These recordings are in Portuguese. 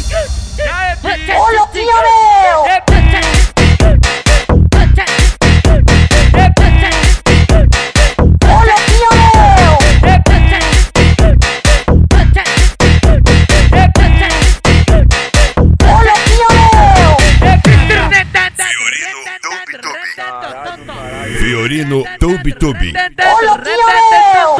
Olha o Pinha, meu! Olha o Pinha, meu! Olha o Pinha, meu! Fiorino Tube Tube. Olha o Pinha, meu!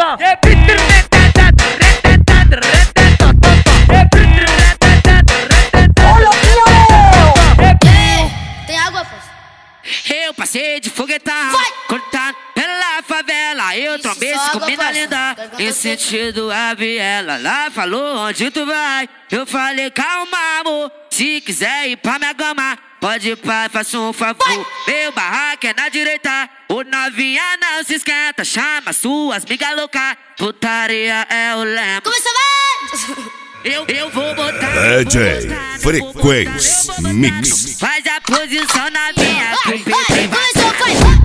Olha o Pinha, meu! Tem água, pô? Eu passei de foguetão, cortado pela favela. Eu trombei Só com água, mina parça. linda, Garganta em seca. sentido a viela. Lá falou onde tu vai, eu falei calma amor. Se quiser ir pra minha gama, pode ir pra, faça um favor. Meu barraco é na direita, o novinha não se esquenta. Chama suas migas loucas, putaria é o lema. Começa, vai! Eu vou botar DJ Frequência Mix. Faz a posição na minha, que o Pedro vai. Começou, vai!